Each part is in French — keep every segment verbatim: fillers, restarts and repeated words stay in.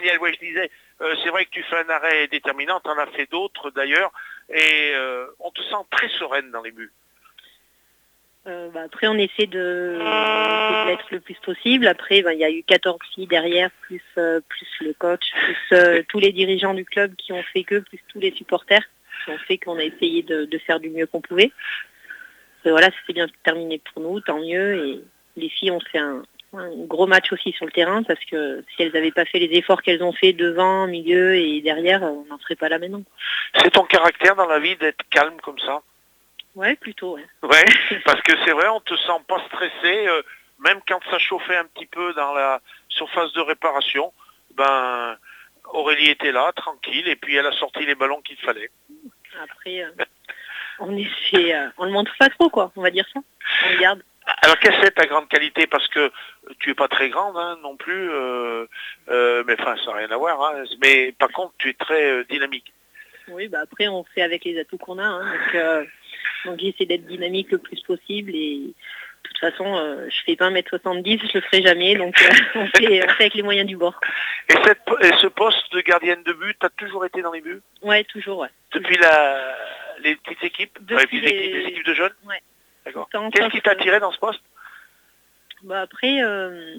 Daniel, ouais, je disais, euh, c'est vrai que tu fais un arrêt déterminant, tu en as fait d'autres d'ailleurs, et euh, on te sent très sereine dans les buts. Euh, bah, après, on essaie de, de l'être le plus possible. Après, il bah, y a eu quatorze filles derrière, plus, euh, plus le coach, plus euh, tous les dirigeants du club qui ont fait que, plus tous les supporters qui ont fait qu'on a essayé de, de faire du mieux qu'on pouvait. Et voilà, ça s'est bien terminé pour nous, tant mieux. Et les filles ont fait un, un gros match aussi sur le terrain, parce que si elles n'avaient pas fait les efforts qu'elles ont fait devant, milieu et derrière, on n'en serait pas là maintenant. C'est ton caractère dans la vie d'être calme comme ça? Ouais, plutôt, ouais. Ouais, parce que c'est vrai, on te sent pas stressé, euh, même quand ça chauffait un petit peu dans la surface de réparation, ben Aurélie était là, tranquille, et puis elle a sorti les ballons qu'il fallait. Après, euh, on essaie, euh, on le montre pas trop, quoi, on va dire ça. On le garde. Alors quelle est ta grande qualité? Parce que tu es pas très grande hein, non plus, euh, euh, mais enfin ça n'a rien à voir, hein, mais par contre tu es très euh, dynamique. Oui, bah après on fait avec les atouts qu'on a, hein, donc, euh, donc j'essaie d'être dynamique le plus possible et de toute façon euh, je fais pas un mètre soixante-dix, je le ferai jamais, donc euh, on, fait, on fait avec les moyens du bord. Et, cette, et ce poste de gardienne de but, tu as toujours été dans les buts? Ouais, toujours, ouais. Depuis la, les petites équipes, Depuis les, les... Équipes, les équipes de jeunes? Ouais. D'accord. Qu'est-ce qui t'a attiré dans ce poste? Bah après, euh,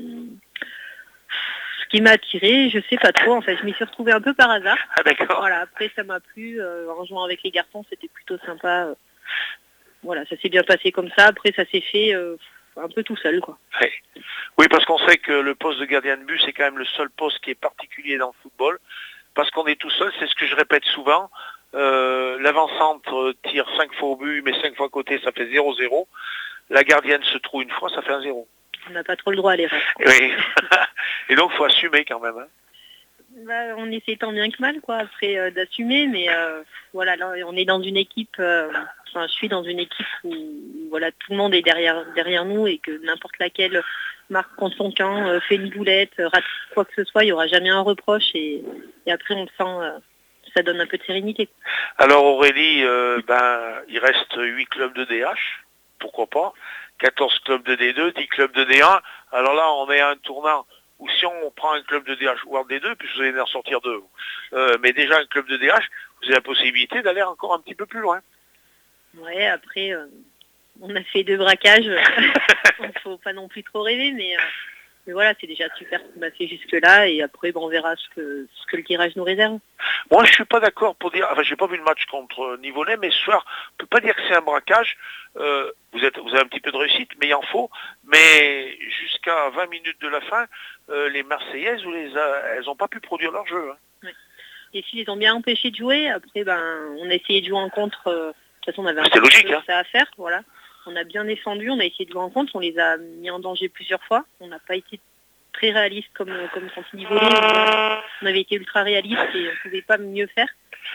ce qui m'a attiré, je sais pas trop, en fait, je m'y suis retrouvée un peu par hasard. Ah d'accord. Voilà, après ça m'a plu, euh, en jouant avec les garçons, c'était plutôt sympa. Euh, voilà, ça s'est bien passé comme ça, après ça s'est fait euh, un peu tout seul, quoi. Oui, oui parce qu'on sait que le poste de gardien de but, c'est quand même le seul poste qui est particulier dans le football, parce qu'on est tout seul, c'est ce que je répète souvent. Euh, l'avant-centre tire cinq fois au but, mais cinq fois à côté, ça fait zéro zéro. La gardienne se trouve une fois, ça fait un zéro. On n'a pas trop le droit à l'erreur. Oui. Et donc, il faut assumer quand même. Hein. Bah, on essaie tant bien que mal, quoi, après euh, d'assumer, mais euh, voilà, là, on est dans une équipe, euh, enfin, je suis dans une équipe où, où voilà, tout le monde est derrière, derrière nous et que n'importe laquelle marque contre son camp, euh, fait une boulette, rate quoi que ce soit, il n'y aura jamais un reproche et, et après on le sent, euh, ça donne un peu de sérénité. Alors Aurélie, euh, ben, il reste huit clubs de D H, pourquoi pas, quatorze clubs de D deux, dix clubs de D un, alors là on est à un tournant où si on prend un club de D H ou un D deux, puis vous allez en sortir deux, euh, mais déjà un club de D H, vous avez la possibilité d'aller encore un petit peu plus loin. Ouais, après, euh, on a fait deux braquages, il ne faut pas non plus trop rêver, mais, euh, mais voilà, c'est déjà super ce qu'on a fait jusque-là, et après, bon, on verra ce que, ce que le tirage nous réserve. Moi, je suis pas d'accord pour dire, enfin, j'ai pas vu le match contre Nivonnais, mais ce soir, on peut pas dire que c'est un braquage. Euh, vous êtes, vous avez un petit peu de réussite, mais il en faut. Mais jusqu'à vingt minutes de la fin, euh, les Marseillaises, vous les a, elles n'ont pas pu produire leur jeu. Hein. Ouais. Les filles les ont bien empêchées de jouer. Après, ben, on a essayé de jouer en contre. Euh, de toute façon, on avait un peu logique, hein. ça à faire, voilà. On a bien défendu, on a essayé de jouer en contre, on les a mis en danger plusieurs fois. On n'a pas été très réaliste comme, comme contre Nivonnais. On avait été ultra réaliste et on ne pouvait pas mieux faire.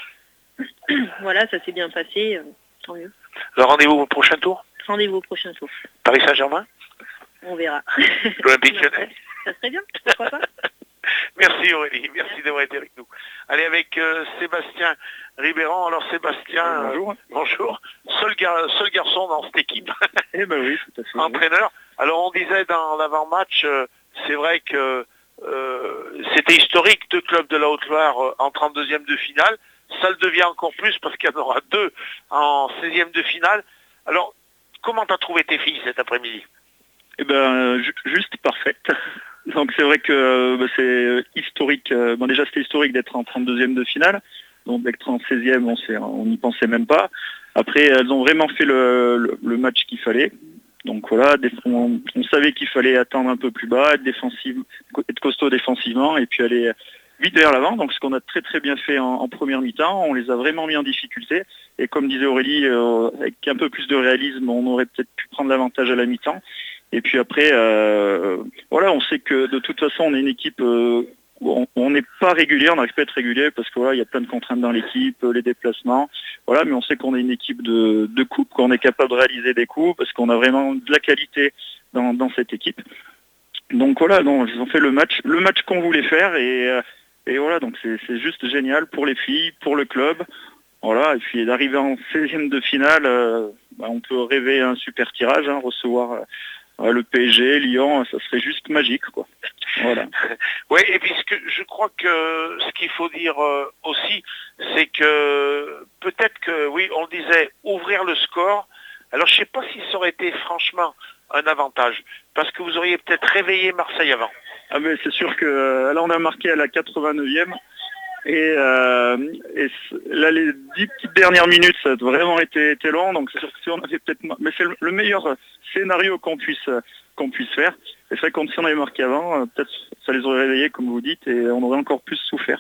Voilà, ça s'est bien passé, euh, tant mieux. Le rendez-vous au prochain tour? Rendez-vous au prochain tour. Paris Saint-Germain? On verra. L'Olympique Lyonnais? Ça serait bien, pourquoi pas. Merci Aurélie, merci d'avoir été avec nous. Allez, avec euh, Sébastien Ribéran. Alors Sébastien, euh, bonjour. Euh, bonjour. Seul, gar seul garçon dans cette équipe. Eh ben oui, tout à fait. Entraîneur. Alors on disait dans l'avant-match, euh, c'est vrai que euh, c'était historique, deux clubs de la Haute-Loire euh, en trente-deuxième de finale. Ça le devient encore plus parce qu'il y en aura deux en seizième de finale. Alors, comment t'as trouvé tes filles cet après-midi? Eh ben, juste parfaite. Donc c'est vrai que bah, c'est historique. Bon, déjà c'était historique d'être en trente-deuxième de finale. Donc d'être en seizième, on n'y pensait même pas. Après, elles ont vraiment fait le, le, le match qu'il fallait. Donc voilà, on, on savait qu'il fallait attendre un peu plus bas, être, défensive, être costaud défensivement et puis aller vite vers l'avant. Donc ce qu'on a très très bien fait en, en première mi-temps, on les a vraiment mis en difficulté. Et comme disait Aurélie, euh, avec un peu plus de réalisme, on aurait peut-être pu prendre l'avantage à la mi-temps. Et puis après, euh, voilà, on sait que de toute façon, on est une équipe, euh, on n'est pas régulier, on n'arrive pas à être régulier parce que voilà, il y a plein de contraintes dans l'équipe, les déplacements, voilà, mais on sait qu'on est une équipe de, de coupe, qu'on est capable de réaliser des coups parce qu'on a vraiment de la qualité dans, dans cette équipe. Donc voilà, donc, ils ont fait le match, le match qu'on voulait faire et, et voilà, donc c'est juste génial pour les filles, pour le club. Voilà, et puis d'arriver en seizième de finale, euh, bah, on peut rêver un super tirage, hein, recevoir euh, le P S G, Lyon, ça serait juste magique, quoi. Voilà. Oui, et puis ce que, je crois que ce qu'il faut dire euh, aussi, c'est que peut-être que, oui, on disait ouvrir le score. Alors je ne sais pas si ça aurait été franchement un avantage, parce que vous auriez peut-être réveillé Marseille avant. Ah mais c'est sûr que euh, là on a marqué à la quatre-vingt-neuvième et, euh, et là les dix petites dernières minutes ça a vraiment été, été long, donc c'est sûr que si on avait peut-être, mais c'est le, le meilleur scénario qu'on puisse qu'on puisse faire. Et c'est vrai que si on avait marqué avant, euh, peut-être ça les aurait réveillés comme vous dites et on aurait encore plus souffert.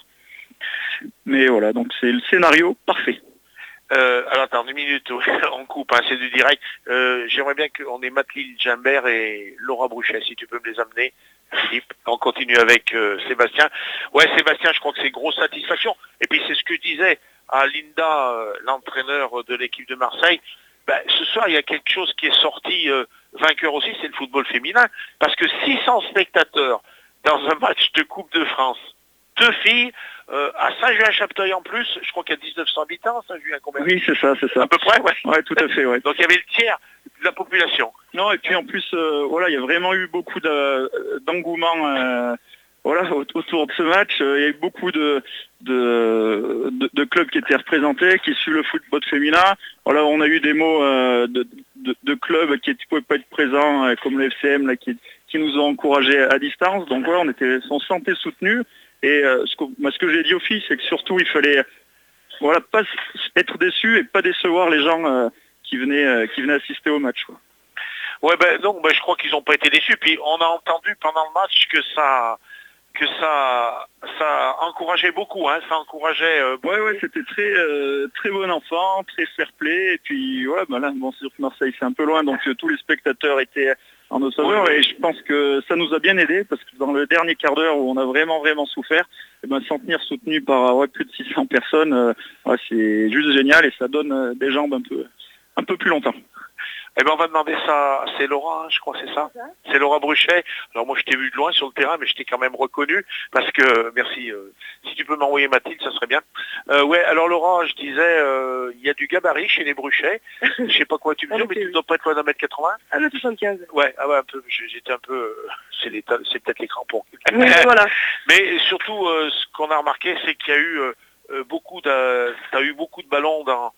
Mais voilà, donc c'est le scénario parfait. Euh, alors attends, une minute, on coupe, hein, c'est du direct. Euh, j'aimerais bien qu'on ait Mathilde Gimbert et Laura Bruchet, si tu peux me les amener, Philippe. On continue avec euh, Sébastien. Ouais, Sébastien, je crois que c'est grosse satisfaction. Et puis c'est ce que je disais à Linda, euh, l'entraîneur de l'équipe de Marseille. Ben, ce soir, il y a quelque chose qui est sorti euh, vainqueur aussi, c'est le football féminin. Parce que six cents spectateurs dans un match de Coupe de France, deux filles, euh, à Saint-Julien-Chapteuil en plus, je crois qu'il y a mille neuf cents habitants, Saint-Julien combien? Oui, c'est ça, c'est ça. À peu près, ouais. Ouais, tout à fait, ouais. Donc il y avait le tiers de la population. Non, et puis en plus, euh, voilà, il y a vraiment eu beaucoup de, d'engouement euh, voilà, autour de ce match. Il y a eu beaucoup de, de, de, de clubs qui étaient représentés, qui suivent le football féminin. Voilà, on a eu des mots euh, de, de, de clubs qui ne pouvaient pas être présents, euh, comme le F C M, là, qui, qui nous ont encouragés à distance. Donc voilà, on était, on se sentait soutenus. Et euh, ce que, moi, ce que j'ai dit aux filles, c'est que surtout, il fallait voilà, pas être déçu et pas décevoir les gens euh, qui, venaient, euh, qui venaient assister au match, quoi. Ouais, ben non, ben, je crois qu'ils n'ont pas été déçus. Puis on a entendu pendant le match que ça que ça ça encourageait beaucoup, hein, ça encourageait euh, beaucoup. Ouais, ouais, c'était très euh, très bon enfant, très fair play. Et puis ouais, ben là, bon, c'est sûr que Marseille c'est un peu loin, donc euh, tous les spectateurs étaient en notre faveur. Oui, oui. Et je pense que ça nous a bien aidé parce que dans le dernier quart d'heure où on a vraiment vraiment souffert, et ben, s'en tenir soutenu par ouais, plus de six cents personnes, euh, ouais, c'est juste génial et ça donne euh, des jambes un peu un peu plus longtemps. Eh bien, on va demander ça, c'est Laura, hein, je crois, c'est ça. C'est Laura Bruchet. Alors moi, je t'ai vu de loin sur le terrain, mais je t'ai quand même reconnu, parce que, merci, euh, si tu peux m'envoyer Mathilde, ça serait bien. Euh, ouais, alors Laura, je disais, euh, il y a du gabarit chez les Bruchets. Je sais pas quoi tu me dis, mais tu ne dois pas être loin d'un mètre quatre-vingts. un mètre soixante-quinze. Ouais, ah ouais, un peu, j'étais un peu, euh, c'est l'état, c'est peut-être les crampons. Oui, voilà. Mais surtout, euh, ce qu'on a remarqué, c'est qu'il y a eu euh, beaucoup de, t'as eu beaucoup de ballons dans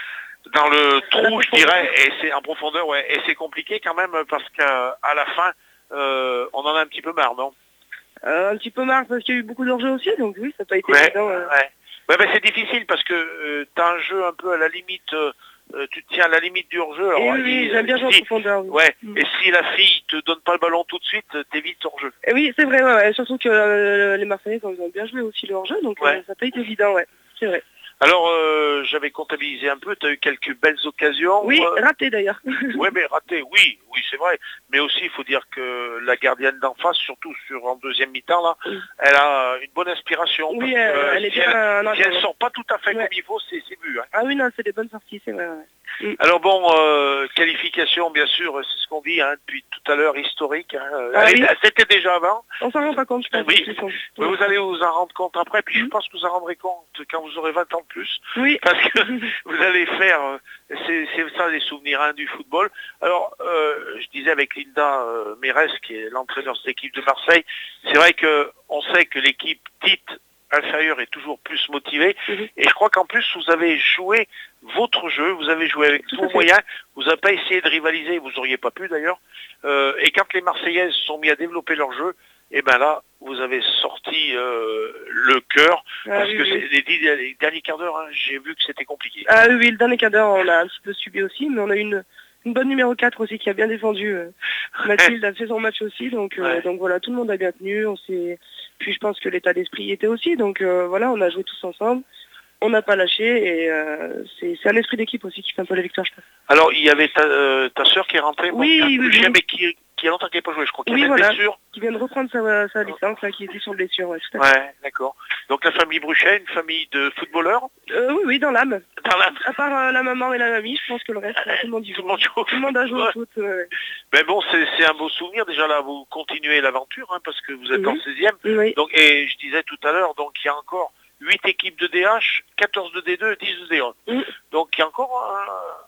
dans le trou, je dirais, et c'est en profondeur, ouais, et c'est compliqué quand même parce qu'à à la fin, euh, on en a un petit peu marre, non? euh, Un petit peu marre parce qu'il y a eu beaucoup d'enjeux aussi, donc oui, ça n'a pas été ouais, évident. Euh... Ouais, ouais ben c'est difficile parce que euh, tu as un jeu un peu à la limite, euh, tu te tiens à la limite du hors-jeu. Et oui, oui, j'aime bien jouer si, en profondeur. Oui. Ouais, mm. Et si la fille te donne pas le ballon tout de suite, t'es vite hors-jeu. Et oui, c'est vrai, ouais, ouais. Surtout que euh, les Marseillais, ils ont bien joué aussi le hors-jeu, donc ouais. euh, ça n'a pas été évident, ouais, c'est vrai. Alors, euh, j'avais comptabilisé un peu, tu as eu quelques belles occasions. Oui, euh... ratées d'ailleurs. Oui, mais ratées, oui, oui, c'est vrai. Mais aussi, il faut dire que la gardienne d'en face, surtout sur en deuxième mi-temps, là, oui. Elle a une bonne inspiration. Oui, elle, que, elle est si bien. Elle, Euh, si elle ne sort pas tout à fait ouais. comme il faut, c'est but. Hein. Ah oui, non, c'est des bonnes sorties, c'est vrai. Ouais. Mm. Alors bon, euh, qualification, bien sûr, c'est ce qu'on dit hein, depuis tout à l'heure, historique. Hein. Ah, oui. C'était déjà avant. On s'en rend pas compte, je pense. Oui, oui, vous allez vous en rendre compte après, puis mm. je pense que vous en rendrez compte quand vous aurez vingt ans de plus. Oui. Parce que vous allez faire, c'est ça les souvenirs hein, du football. Alors, euh, je disais avec Linda euh, Mérès, qui est l'entraîneur de cette équipe de Marseille, c'est vrai qu'on sait que l'équipe dite inférieure est toujours plus motivée. Mm-hmm. Et je crois qu'en plus, vous avez joué votre jeu, vous avez joué avec tous vos moyens, vous n'avez pas essayé de rivaliser, vous n'auriez pas pu d'ailleurs. Euh, et quand les Marseillaises se sont mis à développer leur jeu, et bien là, vous avez sorti euh, le cœur, ah, parce oui, que oui. Les, dix, les derniers quarts d'heure, hein, j'ai vu que c'était compliqué. Ah oui, oui, le dernier quart d'heure, on a un petit peu subi aussi, mais on a une, une bonne numéro quatre aussi qui a bien défendu. Euh, Mathilde a fait son match aussi, donc, euh, ouais. donc voilà, tout le monde a bien tenu. On s'est... Puis je pense que l'état d'esprit était aussi, donc euh, voilà, on a joué tous ensemble. On n'a pas lâché et euh, c'est un esprit d'équipe aussi qui fait un peu la victoire, je pense. Alors, il y avait ta, euh, ta sœur qui est rentrée, oui, bon, oui, oui, oui. mais qui, qui a longtemps qu'elle n'a pas joué, je crois, qui oui, avait voilà, blessure. Qui vient de reprendre sa, sa licence, là, qui était sur blessure, ouais, tout à fait. Ouais, d'accord. Donc la famille Bruchet, une famille de footballeurs euh, Oui, oui, dans l'âme. Dans l'âme. À part euh, la maman et la mamie, je pense que le reste, euh, tout le monde y joue. Tout le monde, joue. Tout le monde a joué au foot. Ouais. Mais bon, c'est un beau souvenir. Déjà là, vous continuez l'aventure, hein, parce que vous êtes oui. en seizième. Oui. Donc, et je disais tout à l'heure, donc il y a encore huit équipes de D H, quatorze de D deux, dix de D un. Mm. Donc il y a encore un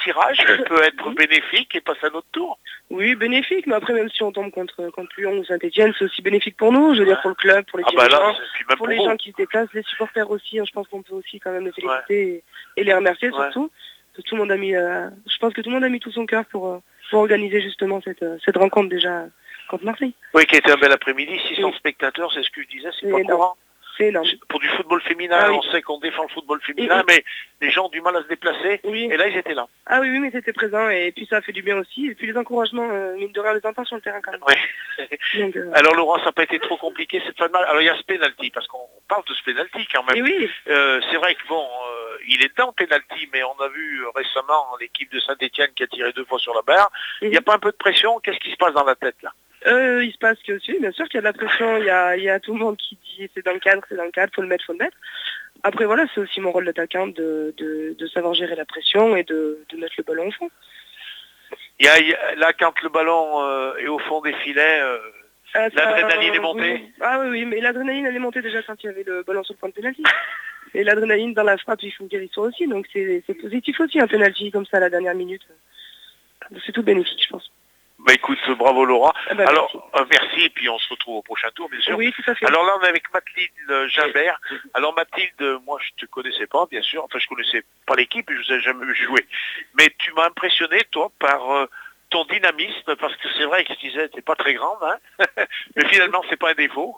tirage peut être bénéfique et passer à notre tour. Oui, bénéfique, mais après même si on tombe contre, contre Lyon ou Saint-Etienne, c'est aussi bénéfique pour nous, je veux dire pour le club, pour les ah bah dirigeants, là, même pour les pour gens qui se déplacent, les supporters aussi, hein, je pense qu'on peut aussi quand même les féliciter ouais. et, et les remercier ouais. surtout. Tout le monde a mis, euh, je pense que tout le monde a mis tout son cœur pour, pour organiser justement cette, cette rencontre déjà contre Marseille. Oui, qui a été un bel après-midi, six cents oui. spectateurs, c'est ce que je disais, c'est pas courant. C'est énorme. Pour du football féminin, ah, oui. on sait qu'on défend le football féminin, oui. mais les gens ont du mal à se déplacer, oui. et là ils étaient là. Ah oui, oui, mais c'était présent, et puis ça a fait du bien aussi, et puis les encouragements, euh, mine de rien, les entend sur le terrain quand même. Oui. Donc, euh... Alors Laurent, ça n'a pas été trop compliqué cette fin de match. Alors il y a ce pénalty, parce qu'on parle de ce pénalty quand même. Et oui. Euh, c'est vrai que bon, euh, il est dans le pénalty, mais on a vu euh, récemment l'équipe de Saint-Etienne qui a tiré deux fois sur la barre. Il n'y a pas un peu de pression? Qu'est-ce qui se passe dans la tête là? Euh, il se passe que aussi, bien sûr qu'il y a de la pression, il y a, il y a tout le monde qui dit c'est dans le cadre, c'est dans le cadre, faut le mettre, faut le mettre. Après voilà, c'est aussi mon rôle d'attaquant de, de, de savoir gérer la pression et de, de mettre le ballon au fond. Il y a, il y a, là, quand le ballon euh, est au fond des filets, euh, ah, l'adrénaline euh, est montée oui. Ah oui, oui, mais l'adrénaline elle est montée déjà quand il y avait le ballon sur le point de pénalty. Et l'adrénaline dans la frappe, il faut qu'il soit aussi, donc c'est positif aussi un pénalty comme ça à la dernière minute. C'est tout bénéfique, je pense. Bah écoute, bravo Laura. Ah bah, Alors, merci. Euh, merci, et puis on se retrouve au prochain tour, bien sûr. Oui, tout à fait. Alors là, on est avec Mathilde Gimbert. Alors Mathilde, moi je te connaissais pas, bien sûr. Enfin, je connaissais pas l'équipe, je vous ai jamais vu jouer. Mais tu m'as impressionné, toi, par euh, ton dynamisme, parce que c'est vrai que je disais, t'es pas très grande, hein. Mais finalement, c'est pas un défaut.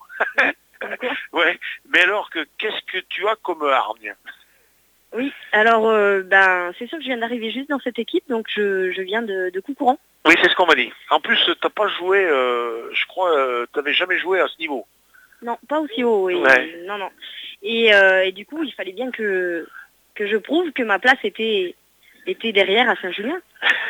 Ouais. Mais alors, que qu'est-ce que tu as comme hargne? Oui, alors euh, ben c'est sûr que je viens d'arriver juste dans cette équipe, donc je, je viens de, de Coucourant. Oui, c'est ce qu'on m'a dit. En plus, t'as pas joué, euh, je crois, euh, t'avais jamais joué à ce niveau. Non, pas aussi haut, et, ouais. euh, non, non. Et, euh, et du coup, il fallait bien que, que je prouve que ma place était, était derrière à Saint-Julien.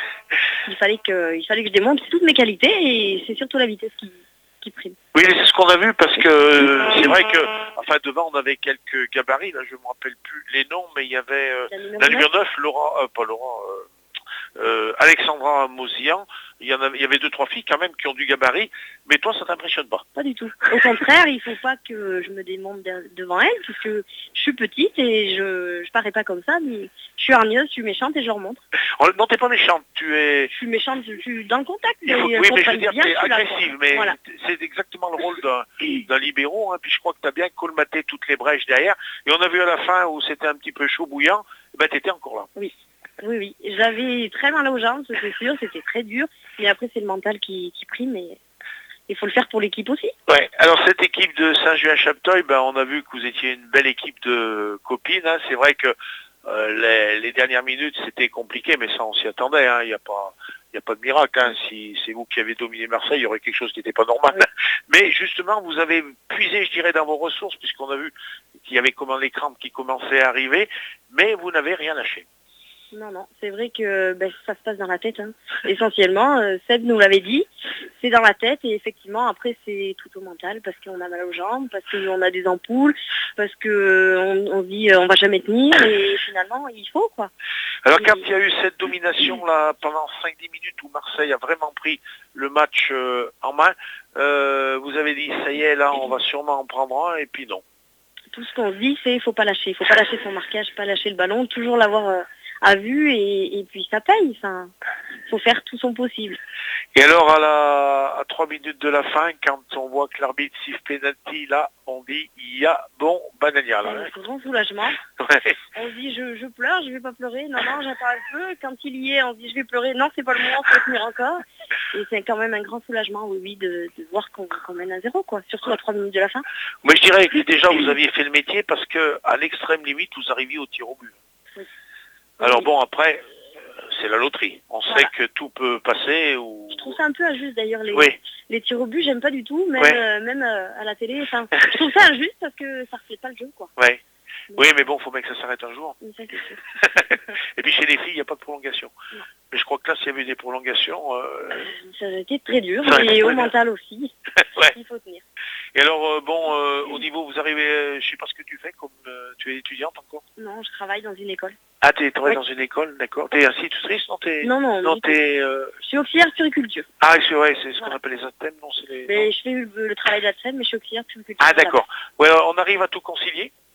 il, fallait que, il fallait que je démontre toutes mes qualités, et c'est surtout la vitesse qui, qui prime. Oui, c'est ce qu'on a vu, parce que c'est vrai que, enfin, devant, on avait quelques gabarits, là, je me rappelle plus les noms, mais il y avait euh, la numéro neuf, Laura, euh, pas Laura... Euh, Euh, Alexandra Mosian, il y en avait, il y avait deux trois filles quand même qui ont du gabarit, mais toi ça t'impressionne pas? Pas du tout. Au contraire, il faut pas que je me démonte de, devant elle, puisque je suis petite et je je parais pas comme ça, mais je suis hargneuse, je suis méchante et je remonte. Oh, non, t'es pas méchante, tu es... Je suis méchante, je suis dans le contact. Il faut... Mais oui, mais je veux dire, t'es agressive, là, mais voilà. C'est exactement le rôle d'un libéro, hein, puis je crois que t'as bien colmaté toutes les brèches derrière, et on a vu à la fin où c'était un petit peu chaud bouillant, ben t'étais encore là. Oui. Oui, oui. J'avais très mal aux jambes, c'est sûr, c'était très dur. Mais après, c'est le mental qui, qui prime et il faut le faire pour l'équipe aussi. Ouais. Alors, cette équipe de Saint-Julien-Chapteuil, ben, on a vu que vous étiez une belle équipe de copines. Hein. C'est vrai que euh, les, les dernières minutes, c'était compliqué, mais ça, on s'y attendait. Hein. Il n'y a pas... Il n'y a pas de miracle, hein. Si c'est vous qui avez dominé Marseille, il y aurait quelque chose qui n'était pas normal. Oui. Mais justement, vous avez puisé, je dirais, dans vos ressources, puisqu'on a vu qu'il y avait comment les crampes qui commençaient à arriver, mais vous n'avez rien lâché. Non, non, c'est vrai que ben, ça se passe dans la tête. Hein. Essentiellement, euh, Seb nous l'avait dit, c'est dans la tête et effectivement, après, c'est tout au mental parce qu'on a mal aux jambes, parce qu'on a des ampoules, parce qu'on on dit euh, on va jamais tenir et finalement, il faut quoi. Alors et... quand il y a eu cette domination-là pendant cinq dix minutes où Marseille a vraiment pris le match euh, en main, euh, vous avez dit ça y est, là, on va sûrement en prendre un et puis non. Tout ce qu'on se dit, c'est il faut pas lâcher, il faut pas lâcher son marquage, pas lâcher le ballon, toujours l'avoir... Euh, à vue et, et puis ça paye, enfin, faut faire tout son possible. Et alors à la à trois minutes de la fin, quand on voit que l'arbitre siffle pénalty, là, on dit il y a bon banania là. Un grand soulagement. Ouais. On se dit je, je pleure, je vais pas pleurer, non non j'attends un peu. Quand il y est, on se dit je vais pleurer, non c'est pas le moment, faut tenir encore. Et c'est quand même un grand soulagement, oui, oui, de, de voir qu'on qu mène à zéro, quoi, surtout à trois minutes de la fin. Moi je dirais que déjà vous aviez fait le métier parce que à l'extrême limite vous arriviez au tir au but. Oui. Alors bon, après, c'est la loterie. On voilà. sait que tout peut passer. Ou... Je trouve ça un peu injuste d'ailleurs, les, oui. les tirs au but, j'aime pas du tout, même, oui. euh, même euh, à la télé. Je trouve ça injuste parce que ça reflète pas le jeu, quoi. Ouais. Oui, mais bon, il faut bien que ça s'arrête un jour. Ça, c'est sûr. Et puis chez les filles, il n'y a pas de prolongation. Non. Mais je crois que là, s'il y avait des prolongations... Euh... Ça aurait été très dur, et au mental aussi. Ouais. Il faut tenir. Et alors, euh, bon, euh, au niveau, vous arrivez, euh, je sais pas ce que tu fais, comme euh, tu es étudiante encore? Non, je travaille dans une école. Ah, tu travailles oui. dans une école, d'accord. Tu es institutrice, non es... Non, non. non t'es, euh... Je suis auxiliaire puriculture. Ah, c'est vrai, c'est ce voilà. qu'on appelle les A T E M, non, les... Mais non. je fais le, le travail d'A T E M, mais je suis auxiliaire puriculture. Ah, d'accord. Ouais, on arrive à tout concilier?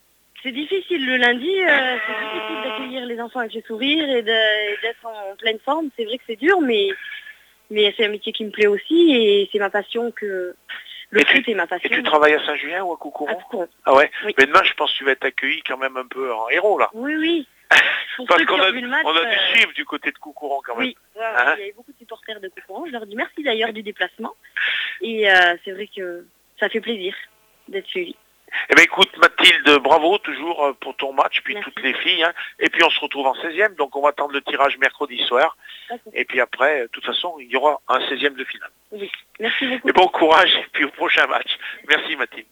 c'est difficile le lundi, euh, c'est difficile d'accueillir les enfants avec le sourire et de- et d'être en pleine forme. C'est vrai que c'est dur, mais, mais c'est un métier qui me plaît aussi et c'est ma passion que... Le Et tu- foot est ma Et passion. tu travailles à Saint-Julien ou à À Coucouron? Coucouron. Ah ouais. Oui. Mais demain, je pense que tu vas être accueilli quand même un peu en héros, là. Oui, oui. Pour Parce ceux qu'on qui ont a, vu le match, on a dû euh, suivre du côté de Coucouron quand même. oui, ouais, ouais, Hein? il y avait beaucoup de supporters de Coucouron. Je leur dis merci d'ailleurs du déplacement. Et euh, c'est vrai que ça fait plaisir d'être suivi. Eh bien écoute Mathilde, bravo toujours euh, pour ton match, puis Merci. toutes les filles. Hein. Et puis on se retrouve en seizième, donc on va attendre le tirage mercredi soir. D'accord. Et puis après, de toute façon, il y aura un seizième de finale. Oui, merci beaucoup. Et bon courage, et puis au prochain match. Merci Mathilde.